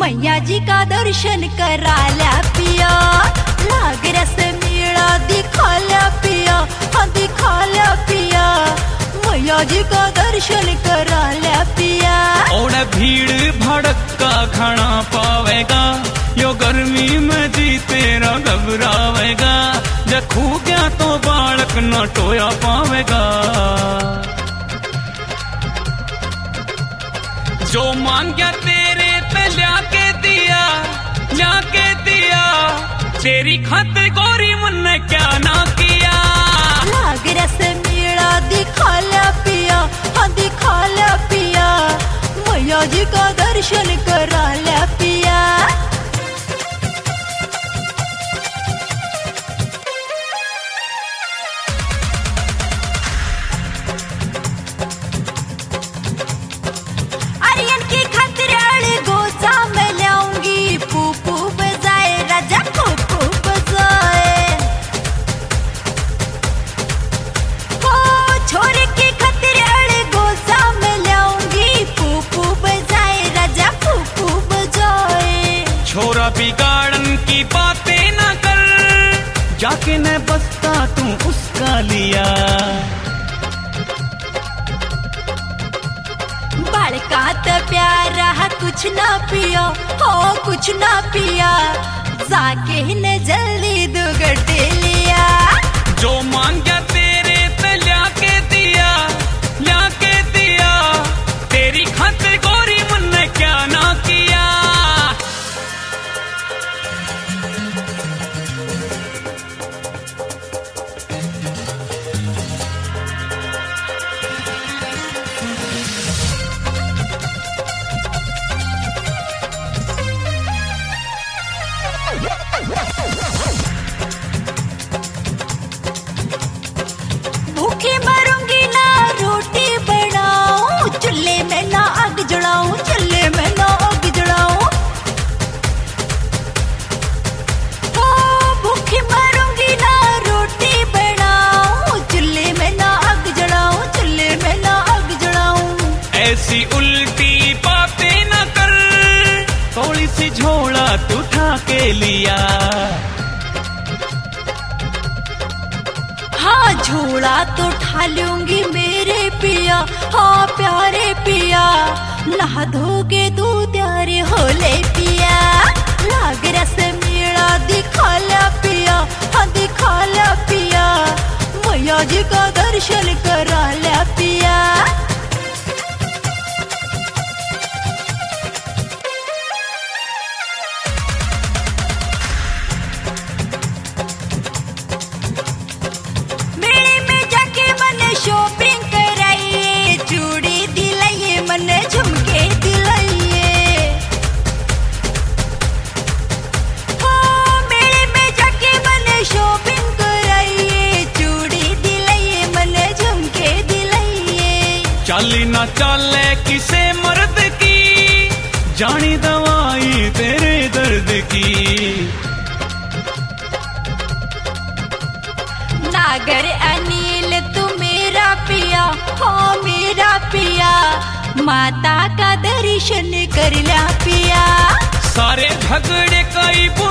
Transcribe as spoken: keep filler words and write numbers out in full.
मैया जी का दर्शन कराल्या पिया, लाग रस मेला दिखाल्या पिया, हाँ दिखाल्या पिया, मैया जी का दर्शन कराल्या पिया। और भीड़ भड़का खाना पावेगा, यो गर्मी में जी तेरा घबरावेगा, जखू गया तो बालक न टोया पावेगा। जो मांगया तेरे पे लाके दिया, लाके दिया, तेरी खातिर गोरी मन ने क्या ना किया। लाग रस मेला दिखाल्या पिया, हाँ दिखाल्या पिया, मैया जी का दर्शन कराल्या पिया। आर्यन की खातिर अलगोजा मैं लाऊंगी, फूफू बजाए राजा फूफू बजाए। हो छोरे की खातिर अलगोजा मैं लाऊंगी, फूफू बजाए राजा फूफू बजाए। छोरा बिगाड़न की बातें न कर, जाके न बसता तू उसका लिया। बालका त प्यारा कुछ ना पिया, हो कुछ ना पिया, जाके न जल्दी दो गड्ढे लिया। जो मांगया तेरे पे लाके दिया, लाके दिया, तेरी खातिर गोरी मन ने क्या ना किया। भूखे मरूंगी ना रोटी बनाऊं, चूल्हे में ना आग जलाऊं, चूल्हे में ना आग जलाऊं। ओ भूखे मरूंगी ना रोटी बनाऊं, चूल्हे में ना आग जलाऊं, चूल्हे में ना आग जलाऊं। ऐसी उल्टी बातें न कर, थोड़ी सी झोला तू उठा के लिया। हाँ झोला तो उठा लूंगी मेरे पिया, हाँ प्यारे पिया, नहा धोके तू त्यारे होले पिया। लाग रस मेला दिखाल्या पिया, हाँ दिखाल्या पिया, मैया जी का दर्शन कराल्या पिया। मेले में जाके मन शॉपिंग कराइए, चूड़ी दिलाइए, मन झुमके दिलाइए। हो मेले में जाके मन शॉपिंग कराइए, चूड़ी दिलाइए, मन झुमके दिलाइए। चाली ना चाले किसे मर्द की, जानी दवाई तेरे दर्द की। नागर अनिल तू मेरा पिया, हो मेरा पिया, माता का दर्शन कर लिया पिया। सारे झगड़े कई